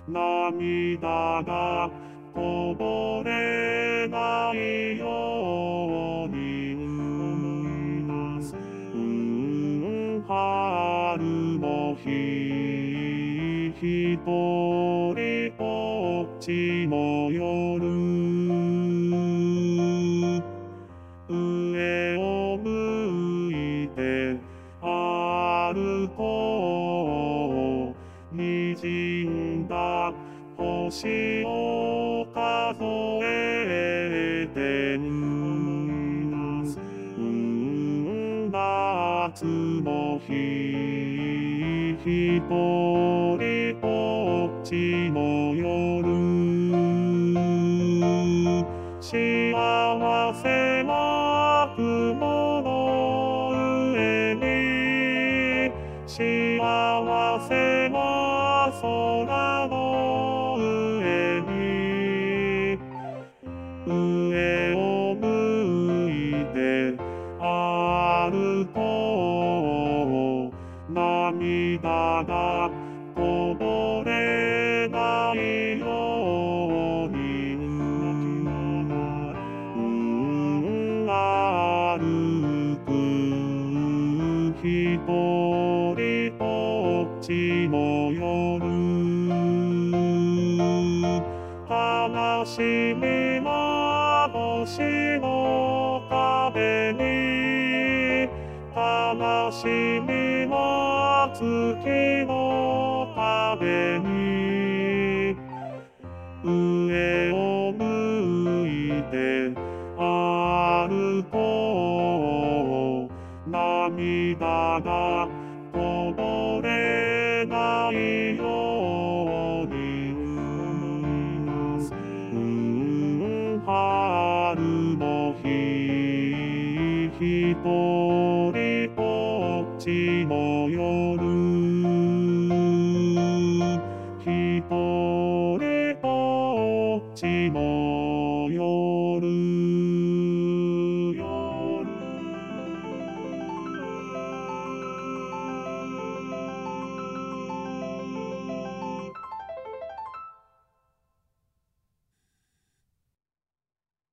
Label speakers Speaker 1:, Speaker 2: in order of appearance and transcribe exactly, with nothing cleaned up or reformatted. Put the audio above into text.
Speaker 1: 涙がこぼれないように思い出す。うん春の日ひとりぼっちの夜上を向いて歩こう滲んだ星を数えて思い出す。うん夏の日ひとりぼっちの夜幸せな雲の上に幸せな空の上に上を向いて歩こう涙がこぼれないように歩くひとりぼっちの夜悲しみの星の壁に悲しみの月の壁に上を向いて歩こう涙がこぼれないように思い出す。うん春の日ひとりぼっちの夜